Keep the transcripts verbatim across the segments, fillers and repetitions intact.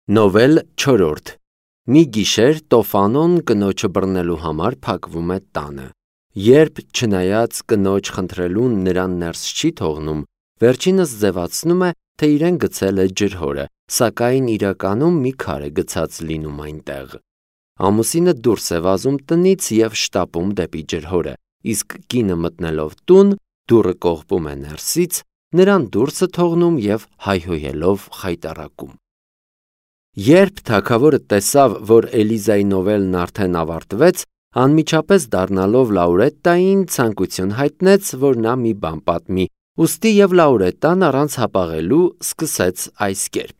Նովել չորրորդ Մի գիշեր Տոֆանոն կնոջը բռնելու համար փակվում է տանը։ Երբ չնայած կնոջ խնդրելուն նրան ներս չի թողնում, վերջինս ձևացնում է, թե իրեն գցել է ջրհորը, սակայն իրականում մի քար է գցած լինում այնտեղ։ Ամուսինը դուրս է վազում տնից և շտապում դեպի ջրհորը, իսկ կինը մտնելով տուն, դուռը կողպում է ներսից, նրան դուրս է թողնում և հայհոյելով խայտառակում։ Երբ թագավորը տեսավ, որ Էլիզայի նովելն արդեն ավարտվեց, անմիջապես դառնալով Լաուրետտային ցանկություն հայտնեց, որ նա մի բան պատմի, ուստի և Լաուրետտան առանց հապաղելու սկսեց այս կերպ.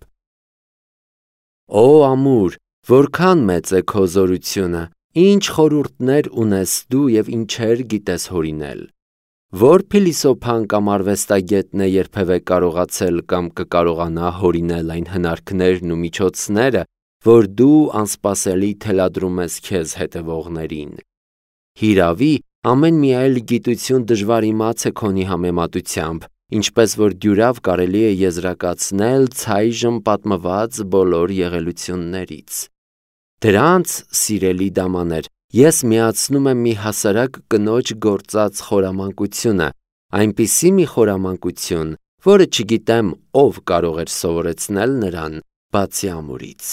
Օ ամուր, որքան մեծ է քո զորությունը, ինչ խորհուրդներ ունես դու և ինչեր գիտես հորինել։ Ո՞ր փիլիսոփան կամ արվեստագետն է երբևէ կարողացել կամ կկարողանա հորինել այն հնարքներն ու միջոցները, որ դու անսպասելի թելադրում ես քեզ հետևողներին։ Հիրավի, ամեն մի այլ գիտություն դժվար իմաց է քոնի համեմատությամբ, ինչպես որ դյուրավ կարելի է եզրակացնել ցայժմ պատմված բոլոր եղելություններից։ Դրանց, սիրելի դամաներ, ես միացնում եմ մի հասարակ կնոջ գործած խորամանկությունը, այնպիսի մի խորամանկություն, որը չգիտեմ ով կարող էր սովորեցնել նրան, բացի ամուրից։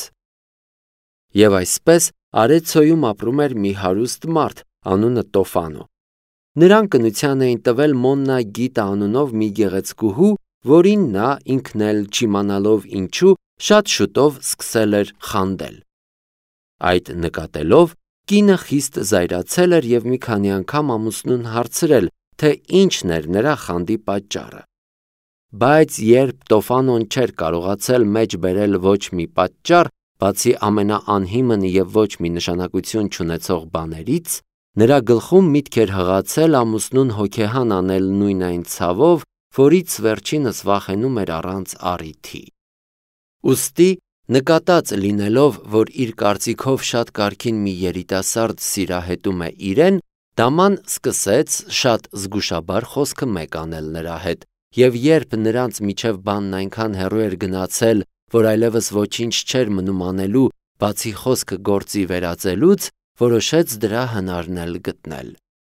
Եվ այսպես Արեցոյում ապրում էր մի հարուստ մարդ, անունը Տոֆանո։ Նրան կնության էին տվել Մոննա Գիտա անունով մի գեղեցկուհու, որին նա ինքն էլ չիմանալով ինչու, շատ շուտով սկսել էր խանդել։ Այդ նկատելով, կինը խիստ զայրացել էր և մի քանի անգամ ամուսնուն հարցրել, թե ինչն էր նրա խանդի պատճառը։ Բայց երբ Տոֆանոն չէր կարողացել մեջ բերել ոչ մի պատճառ, բացի ամենաանհիմն և ոչ մի նշանակություն չունեցող բաներից, նրա գլխում միտք էր հղացել ամուսնուն հոգեհան անել նույն այն ցավով, որից վերջինս վախենում էր առանց առիթի։ Ուստի, նկատած լինելով, որ իր կարծիքով շատ կարգին մի երիտասարդ սիրահետում է իրեն, դաման սկսեց շատ զգուշաբար խոսքը մեկ անել նրա հետ, և երբ նրանց միջև բանն այնքան հեռու էր գնացել, որ այլևս ոչինչ չէր մնում անելու, բացի խոսքը գործի վերածելուց, որոշեց դրա հնարն էլ գտնել։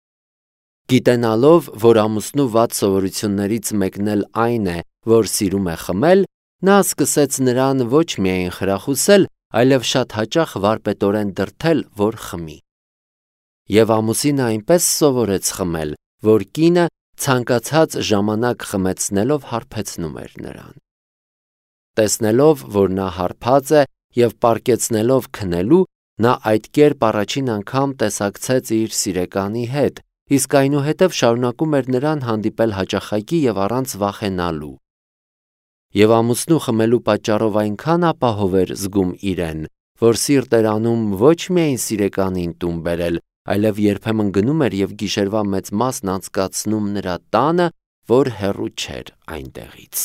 Գիտենալով, որ ամուսնու վատ սովորություններից մեկն էլ այն է, որ սիրում է խմել, նա սկսեց նրան ոչ միայն խրախուսել, այլև շատ հաճախ վարպետորեն դրդել, որ խմի։ Եվ ամուսինը այնպես սովորեց խմել, որ կինը ցանկացած ժամանակ խմեցնելով հարբեցնում էր նրան։ Տեսնելով, որ նա հարբած է և պառկեցնելով քնելու, նա այդ կերպ առաջին անգամ տեսակցեց իր սիրեկանի հետ, իսկ այնուհետև շարունակում էր նրան հանդիպել հաճախակի և առանց վախենալու։ Եվ ամուսնու խմելու պատճառով այնքան ապահով էր զգում իրեն, որ սիրտ էր անում ոչ միայն սիրեկանին տուն բերել, այլև երբեմն գնում էր և գիշերվա մեծ մասն անցկացնում նրա տանը, որ հեռու չէր այնտեղից։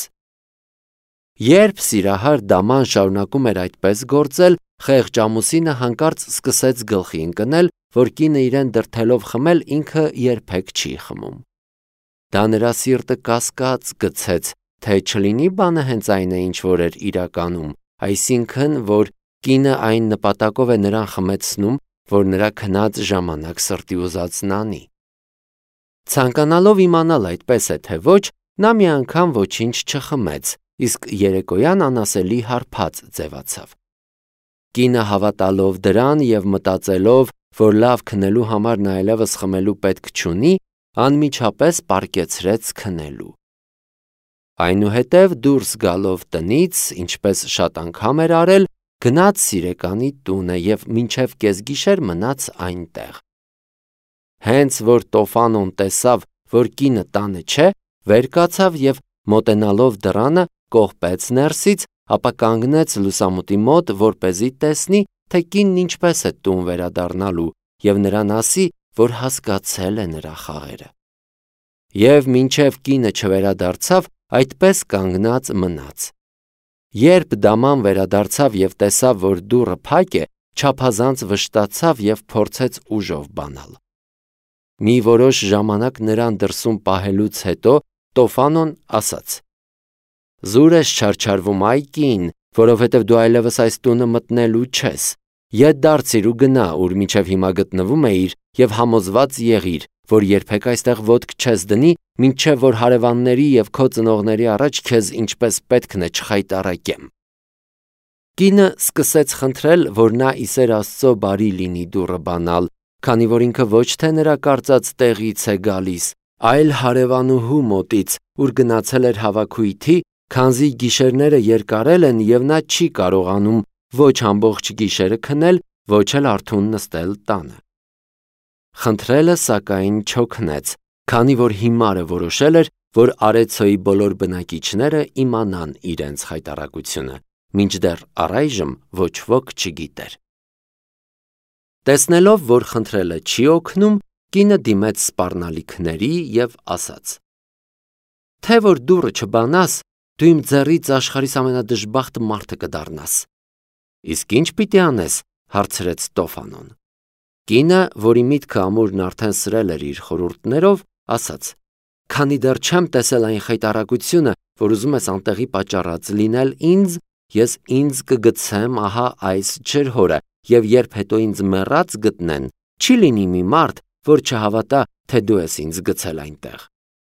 Երբ սիրահար դաման շարունակում էր այդպես գործել, խեղճ ամուսինը հանկարծ սկսեց գլխի ընկնել, որ կինը իրեն դրդելով խմել ինքը երբեք չի խմում։ Դա նրա սիրտը կասկած գցեց, թե չլինի բանը հենց այն է, ինչ որ էր իրականում, այսինքն, որ կինը այն նպատակով է նրան խմեցնում, որ նրա քնած ժամանակ սրտի ուզածն անի։ Ցանկանալով իմանալ այդպես է, թե ոչ, նա մի անգամ ոչինչ չխմեց, իսկ երեկոյան անասելի հարբած ձևացավ։ Կինը հավատալով դրան և մտածելով, որ լավ քնելու համար նա այլևս խմելու պետք չունի, անմիջապես պառկեցրեց քնելու։ Այնուհետև դուրս գալով տնից, ինչպես շատ անգամ էր արել, գնաց սիրեկանի տունը և մինչև կեսգիշեր մնաց այնտեղ։ Հենց որ Տոֆանոն տեսավ, որ կինը տանը չէ, վեր կացավ և մոտենալով դռանը կողպեց ներսից, ապա կանգնեց լուսամուտի մոտ, որպեսզի տեսնի, թե կինն ինչպես է տուն վերադառնալու և նրան ասի, որ հասկացել է նրա խաղերը։ Եվ մինչև կինը չվերադարձավ, այդպես կանգնած մնաց։ Երբ դաման վերադարձավ և տեսավ, որ դուռը փակ է, չափազանց վշտացավ և փորձեց ուժով բանալ։ Մի որոշ ժամանակ նրան դրսում պահելուց հետո Տոֆանոն ասաց. «Զուր ես չարչարվում, այ կին, որովհետև դու այլևս այս տունը մտնելու չես։ Ետ դարձիր ու գնա, ուր մինչև հիմա գտնվում էիր, և համոզված եղիր, որ երբեք այստեղ ոտք չես դնի, մինչև որ հարևանների և քո ծնողների առաջ քեզ ինչպես պետքն է չխայտառակեմ։ Կինը սկսեց խնդրել, որ նա իսեր Աստծո բարի լինի դուռը բանալ, քանի որ ինքը ոչ թե նրա կարծած տեղից է գալիս, այլ հարևանուհու մոտից, ուր գնացել էր հավաքույթի, քանզի գիշերները երկարել են և նա չի կարողանում ոչ ամբողջ գիշերը քնել, ոչ էլ արթուն նստել տանը։ Խնդրելը սակայն չօգնեց, քանի որ հիմարը որոշել էր, որ Արեցոյի բոլոր բնակիչները իմանան իրենց խայտառակությունը, մինչդեռ առայժմ ոչ ոք չգիտեր։ Տեսնելով, որ խնդրելը չի օգնում, կինը դիմեց սպառնալիքների և ասաց. Թե որ դուռը չբանաս, դու իմ ձեռից աշխարհիս ամենադժբախտ մարդը կդառնաս։ Իսկ ինչ պիտի անես, հարցրեց Տոֆանոն։ Կինը, որի միտքը ամուրն արդեն սրել էր իր խորհուրդներով, ասաց. Քանի դեռ չեմ տեսել այն խայտառակությունը, որ ուզում ես անտեղի պատճառած լինել ինձ, ես ինձ կգցեմ ահա այս ջրհորը, և երբ հետո ինձ մեռած գտնեն, չի լինի մի մարդ, որ չհավատա, թե դու ես ինձ գցել այնտեղ։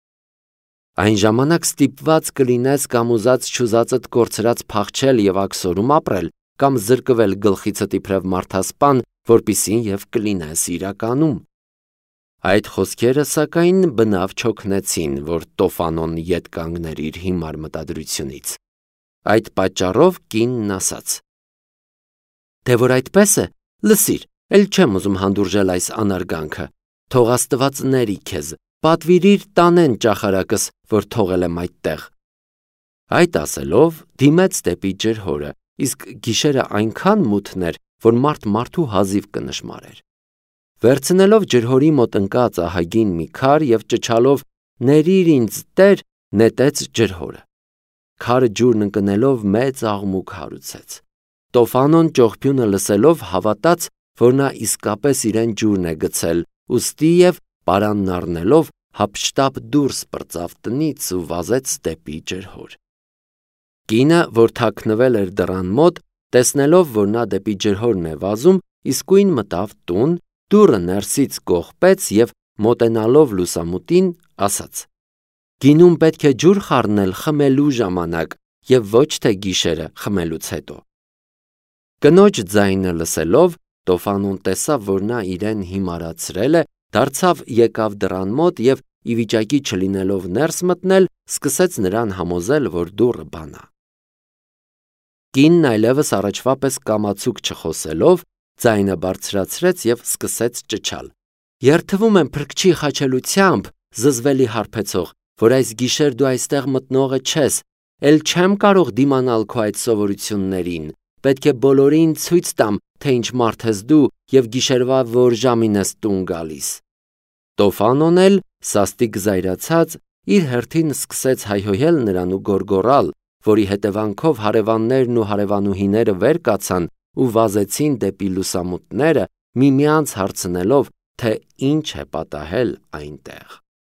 Այն ժամանակ ստիպված կլինես կամ ուզած-չուզածդ կորցրած փախչել և աքսորում ապրել, կամ զրկվել գլխիցդ իբրև մարդասպան, որպիսի և կլինես իրականում։ Այդ խոսքերը սակայն բնավ չօգնեցին, որ Տոֆանոն ետ կանգներ իր հիմար մտադրությունից։ Այդ պատճառով կինն ասաց. Դե որ այդպես է, լսիր, էլ չեմ ուզում հանդուրժել այս անարգանքը, թող Աստված ների քեզ, պատվիրիր տանեն ճախարակս, որ թողել եմ այդտեղ։ Այդ ասելով դիմեց դեպի ջրհորը, իսկ գիշերը այնքան մութն էր, որ մարդ մարդու հազիվ կնշմարեր։ Վերցնելով ջրհորի մոտ ընկած ահագին մի քար և ճչալով «Ներիր ինձ, Տեր», նետեց ջրհորը։ Քարը ջուրն ընկնելով մեծ աղմուկ հարուցեց։ Տոֆանոն ճողփյունը լսելով հավատաց, որ նա իսկապես իրեն ջուրն է գցել, ուստի և պարանն առնելով հափշտապ դուրս պրծավ տնից ու վազեց դեպի ջրհոր։ Կինը, որ թաքնվել էր դռան մոտ, տեսնելով, որ նա դեպի ջրհորն է վազում, իսկույն մտավ տուն, դուռը ներսից կողպեց և մոտենալով լուսամուտին, ասաց. Գինում պետք է ջուր խառնել խմելու ժամանակ և ոչ թե գիշերը խմելուց հետո։ Կնոջ ձայնը լսելով, Տոֆանոն տեսավ, որ նա իրեն հիմարացրել է, դարձավ եկավ դռան մոտ և ի վիճակի չլինելով ներս մտնել, սկսեց նրան համոզել, որ դուռը բանա։ Կինն այլևս առաջվա պես կամացուկ չխոսելով, ձայնը բարձրացրեց և սկսեց ճչալ. Երդվում եմ Փրկչի խաչելությամբ, զզվելի հարբեցող, որ այս գիշեր դու այստեղ մտնողը չես, էլ չեմ կարող դիմանալ քո այդ սովորություններին, պետք է բոլորին ցույց տամ, թե ինչ մարդ ես դու և գիշերվա որ ժամին ես տուն գալիս։ Տոֆանոն էլ, սաստիկ զայրացած, իր հերթին սկսեց հայհոյել նրան ու գոռգոռալ, որի հետևանքով հարևաններն ու հարևանուհիները վեր կացան ու վազեցին դեպի լուսամուտները, միմյանց հարցնելով, թե ինչ է պատահել այնտեղ։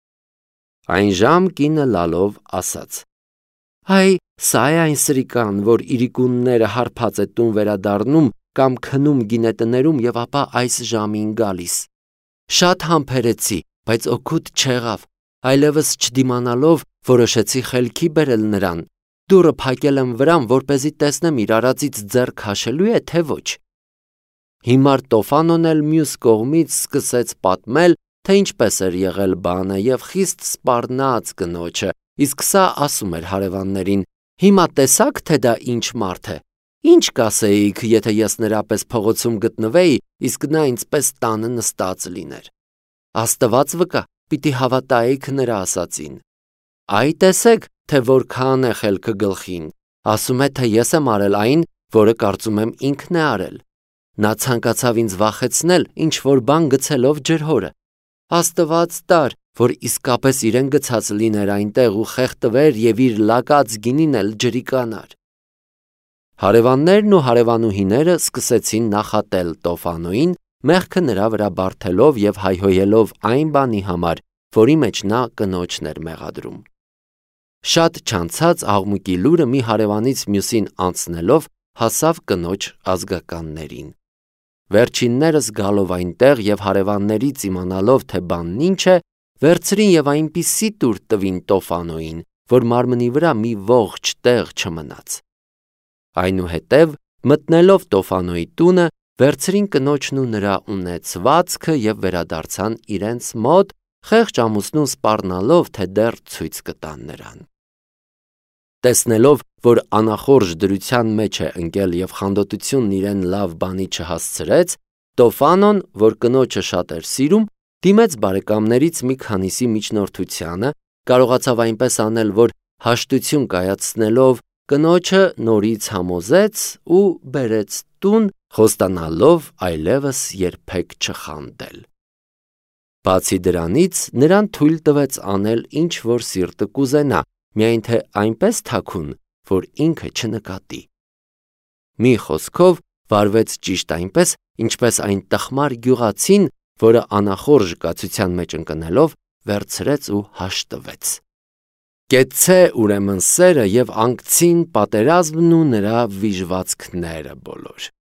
Այնժամ կինը լալով ասաց. Այ, սա է այն սրիկան, որ իրիկունները հարբած է տուն վերադառնում կամ քնում գինետներում և ապա այս ժամին գալիս։ Շատ համբերեցի, բայց օգուտ չեղավ, այլևս չդիմանալով որոշեցի խելքի բերել նրան, դուռը փակել եմ վրան, որպեսզի տեսնեմ իր արածից ձեռք քաշելու է, թե ոչ։ Հիմար Տոֆանոն էլ մյուս կողմից սկսեց պատմել, թե ինչպես էր եղել բանը և խիստ սպառնաց կնոջը, իսկ սա ասում էր հարևաններին. Հիմա տեսաք, թե դա ինչ մարդ է։ Ինչ կասեիք, եթե ես նրա պես փողոցում գտնվեի, իսկ նա ինձպես տանը նստած լիներ։ Աստված վկա, պիտի հավատայիք նրա ասածին։ Այ տեսեք, թե որքան է խելքը գլխին, ասում է, թե ես եմ արել այն, որը կարծում եմ ինքն է արել։ Նա ցանկացավ ինձ վախեցնել, ինչ որ բան գցելով ջրհորը։ Աստված տար, որ իսկապես իրեն գցած լիներ այնտեղ ու խեղդվեր և իր լակած գինին էլ ջրի կանար։ Հարևաններն ու հարևանուհիները սկսեցին նախատել Տոֆանոյին, մեղքը նրա վրա բարդելով և հայհոյելով այն բանի համար, որի մեջ նա կնոջն էր մեղադրում։ Շատ չանցած աղմուկի լուրը մի հարևանից մյուսին անցնելով հասավ կնոջ ազգականներին։ Վերջիններս գալով այնտեղ և հարևաններից իմանալով, թե բանն ինչ է, վերցրին և այնպիսի տուր տվին Տոֆանոյին, որ մարմնի վրա մի ողջ տեղ չմնաց։ Այնուհետև, մտնելով Տոֆանոյի տունը, վերցրին կնոջն ու նրա ունեցվածքը և վերադարձան իրենց մոտ, խեղճ ամուսնուն սպառնալով, թե դեռ ցույց կտան նրան։ Տեսնելով, որ անախորժ դրության մեջ է ընկել և խանդոտությունն իրեն լավ բանի չհասցրեց, Տոֆանոն, որ կնոջը շատ էր սիրում, դիմեց բարեկամներից մի քանիսի միջնորդությանը, կարողացավ այնպես անել, որ հաշտություն կայացնելով կնոջը նորից համոզեց ու բերեց տուն, խոստանալով այլևս երբեք չխանդել։ Բացի դրանից, նրան թույլ տվեց անել ինչ որ սիրտը կուզենա, միայն թե այնպես թաքուն, որ ինքը չնկատի։ Մի խոսքով, վարվեց ճիշտ այնպես, ինչպես այն տխմար գյուղացին, որը անախորժ կացության մեջ ընկնելով վերցրեց ու հաշտվեց։ Կեցցե ուրեմն սերը և անկցին պատերազմն ու նրա վիժվածքները բոլոր։